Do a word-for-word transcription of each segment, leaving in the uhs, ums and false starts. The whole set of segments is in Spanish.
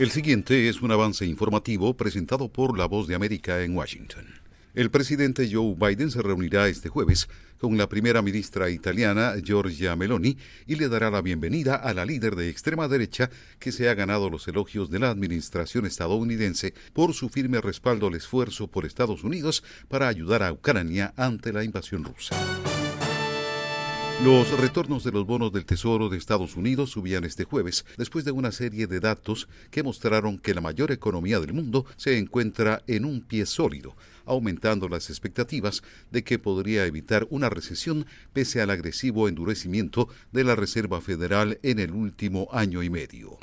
El siguiente es un avance informativo presentado por La Voz de América en Washington. El presidente Joe Biden se reunirá este jueves con la primera ministra italiana Giorgia Meloni y le dará la bienvenida a la líder de extrema derecha que se ha ganado los elogios de la administración estadounidense por su firme respaldo al esfuerzo por Estados Unidos para ayudar a Ucrania ante la invasión rusa. Los retornos de los bonos del Tesoro de Estados Unidos subían este jueves después de una serie de datos que mostraron que la mayor economía del mundo se encuentra en un pie sólido, aumentando las expectativas de que podría evitar una recesión pese al agresivo endurecimiento de la Reserva Federal en el último año y medio.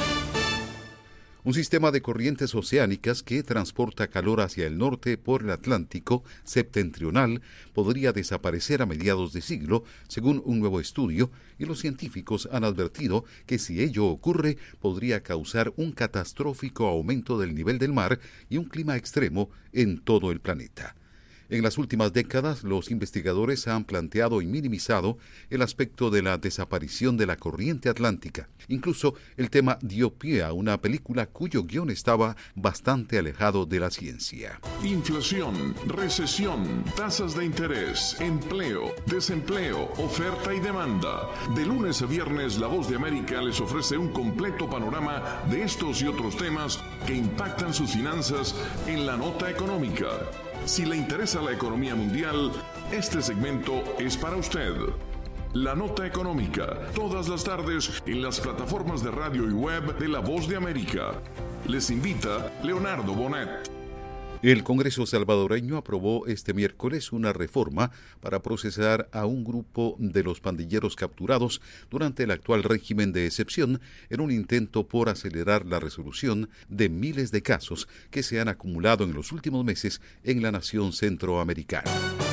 Un sistema de corrientes oceánicas que transporta calor hacia el norte por el Atlántico septentrional podría desaparecer a mediados de siglo, según un nuevo estudio, y los científicos han advertido que si ello ocurre podría causar un catastrófico aumento del nivel del mar y un clima extremo en todo el planeta. En las últimas décadas, los investigadores han planteado y minimizado el aspecto de la desaparición de la corriente atlántica. Incluso el tema dio pie a una película cuyo guión estaba bastante alejado de la ciencia. Inflación, recesión, tasas de interés, empleo, desempleo, oferta y demanda. De lunes a viernes, La Voz de América les ofrece un completo panorama de estos y otros temas que impactan sus finanzas en la nota económica. Si le interesa la economía mundial, este segmento es para usted. La Nota Económica, todas las tardes en las plataformas de radio y web de La Voz de América. Les invita Leonardo Bonet. El Congreso salvadoreño aprobó este miércoles una reforma para procesar a un grupo de los pandilleros capturados durante el actual régimen de excepción en un intento por acelerar la resolución de miles de casos que se han acumulado en los últimos meses en la nación centroamericana.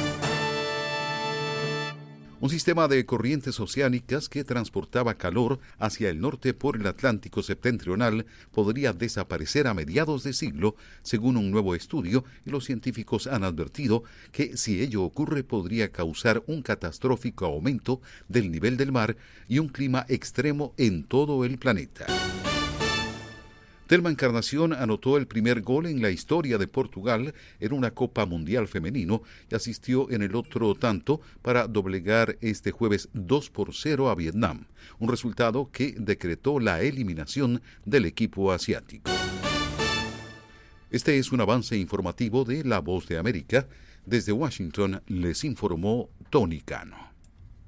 Un sistema de corrientes oceánicas que transportaba calor hacia el norte por el Atlántico septentrional podría desaparecer a mediados de siglo, según un nuevo estudio, y los científicos han advertido que si ello ocurre podría causar un catastrófico aumento del nivel del mar y un clima extremo en todo el planeta. Thelma Encarnación anotó el primer gol en la historia de Portugal en una Copa Mundial Femenino y asistió en el otro tanto para doblegar este jueves dos por cero a Vietnam, un resultado que decretó la eliminación del equipo asiático. Este es un avance informativo de La Voz de América. Desde Washington les informó Tony Cano.